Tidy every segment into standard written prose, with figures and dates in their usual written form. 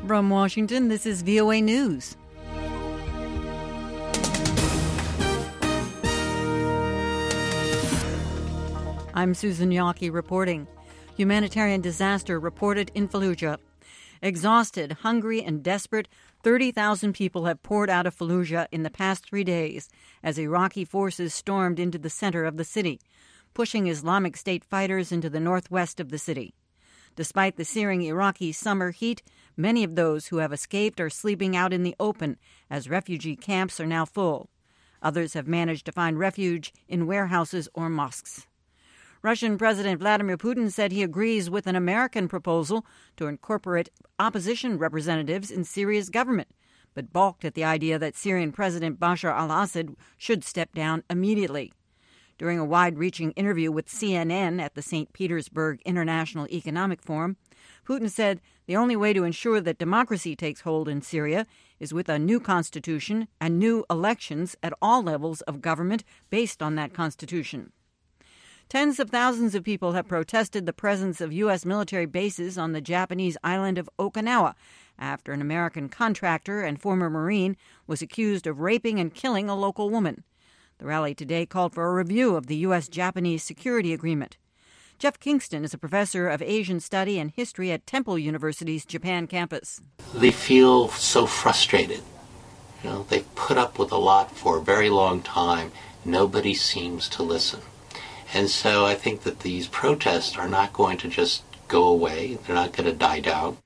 From Washington, this is VOA News. I'm Susan Yockey reporting. Humanitarian disaster reported in Fallujah. Exhausted, hungry, and desperate, 30,000 people have poured out of Fallujah in the past 3 days as Iraqi forces stormed into the center of the city, pushing Islamic State fighters into the northwest of the city. Despite the searing Iraqi summer heat, many of those who have escaped are sleeping out in the open as refugee camps are now full. Others have managed to find refuge in warehouses or mosques. Russian President Vladimir Putin said he agrees with an American proposal to incorporate opposition representatives in Syria's government, but balked at the idea that Syrian President Bashar al-Assad should step down immediately. During a wide-reaching interview with CNN at the St. Petersburg International Economic Forum, Putin said the only way to ensure that democracy takes hold in Syria is with a new constitution and new elections at all levels of government based on that constitution. Tens of thousands of people have protested the presence of U.S. military bases on the Japanese island of Okinawa after an American contractor and former Marine was accused of raping and killing a local woman. The rally today called for a review of the U.S.-Japanese security agreement. Jeff Kingston is a professor of Asian study and history at Temple University's Japan campus. They feel so frustrated. They've put up with a lot for a very long time. Nobody seems to listen. And so I think that these protests are not going to just go away. They're not going to die down.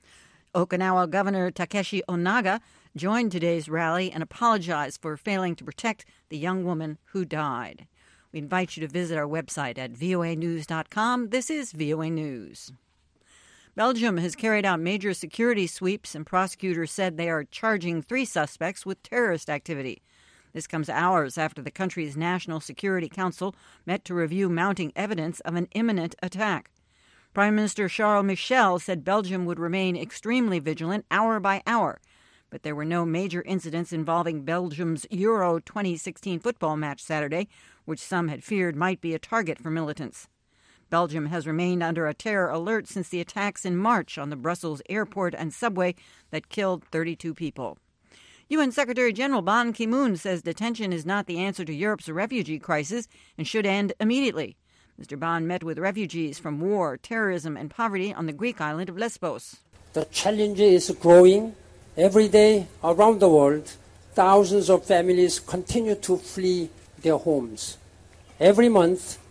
Okinawa Governor Takeshi Onaga joined today's rally and apologized for failing to protect the young woman who died. We invite you to visit our website at voanews.com. This is VOA News. Belgium has carried out major security sweeps, and prosecutors said they are charging 3 suspects with terrorist activity. This comes hours after the country's National Security Council met to review mounting evidence of an imminent attack. Prime Minister Charles Michel said Belgium would remain extremely vigilant hour by hour, but there were no major incidents involving Belgium's Euro 2016 football match Saturday, which some had feared might be a target for militants. Belgium has remained under a terror alert since the attacks in March on the Brussels airport and subway that killed 32 people. UN Secretary General Ban Ki-moon says detention is not the answer to Europe's refugee crisis and should end immediately. Mr. Ban met with refugees from war, terrorism, and poverty on the Greek island of Lesbos. The challenge is growing. Every day around the world, thousands of families continue to flee their homes. Every month,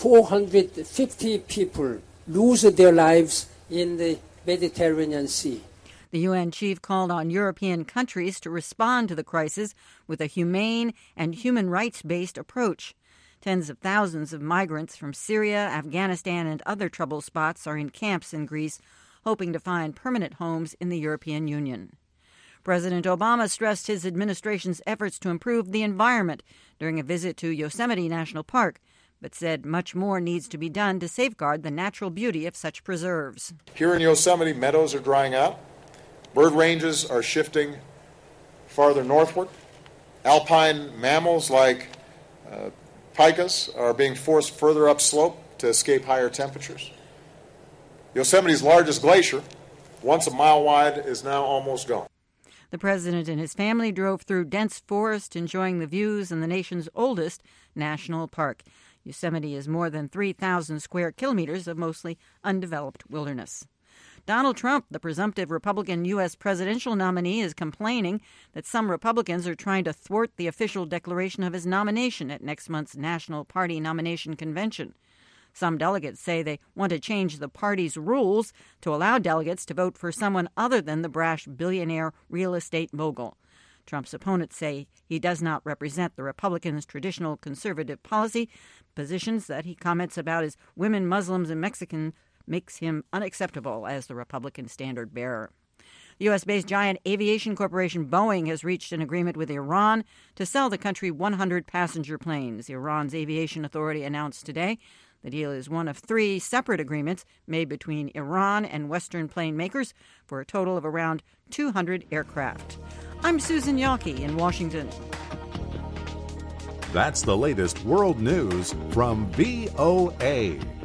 450 people lose their lives in the Mediterranean Sea. The UN chief called on European countries to respond to the crisis with a humane and human rights-based approach. Tens of thousands of migrants from Syria, Afghanistan, and other trouble spots are in camps in Greece, hoping to find permanent homes in the European Union. President Obama stressed his administration's efforts to improve the environment during a visit to Yosemite National Park, but said much more needs to be done to safeguard the natural beauty of such preserves. Here in Yosemite, meadows are drying out. Bird ranges are shifting farther northward. Alpine mammals like pikas are being forced further upslope to escape higher temperatures. Yosemite's largest glacier, once a mile wide, is now almost gone. The president and his family drove through dense forest, enjoying the views in the nation's oldest national park. Yosemite is more than 3,000 square kilometers of mostly undeveloped wilderness. Donald Trump, the presumptive Republican U.S. presidential nominee, is complaining that some Republicans are trying to thwart the official declaration of his nomination at next month's National Party nomination convention. Some delegates say they want to change the party's rules to allow delegates to vote for someone other than the brash billionaire real estate mogul. Trump's opponents say he does not represent the Republicans' traditional conservative policy positions that he comments about as women, Muslims, and Mexicans makes him unacceptable as the Republican standard bearer. The U.S.-based giant aviation corporation Boeing has reached an agreement with Iran to sell the country 100 passenger planes. Iran's aviation authority announced today the deal is one of 3 separate agreements made between Iran and Western plane makers for a total of around 200 aircraft. I'm Susan Yockey in Washington. That's the latest world news from VOA.